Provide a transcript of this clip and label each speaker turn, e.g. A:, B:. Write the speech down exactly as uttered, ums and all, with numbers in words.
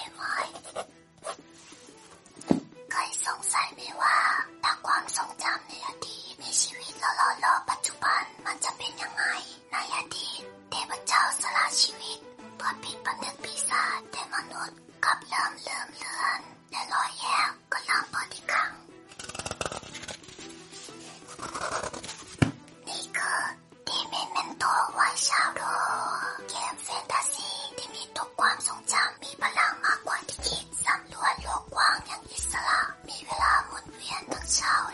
A: ไหมเคยสงสัยไหมว่าถ้าความทรงจำในอดีตในชีวิตเราหล่อๆปัจจุบันมันจะเป็นยังไงในอดีตเทพเจ้าสละชีวิตเพื่อปิดบันทึกปีศาจแต่มนุษย์กลับเริ่มเลื่อมเลือนและรอยแยกก็เริ่มเปิดอีกครั้งนี่คือดีเมนเมนโตไวชาโดเกมแฟนตาซีที่มีทุกความทรงจำมีพลังมากกว่าที่คิดสำรวจโลกกว้างอย่างอิสระมีเวลาหมุนเวียนทั้งเช้า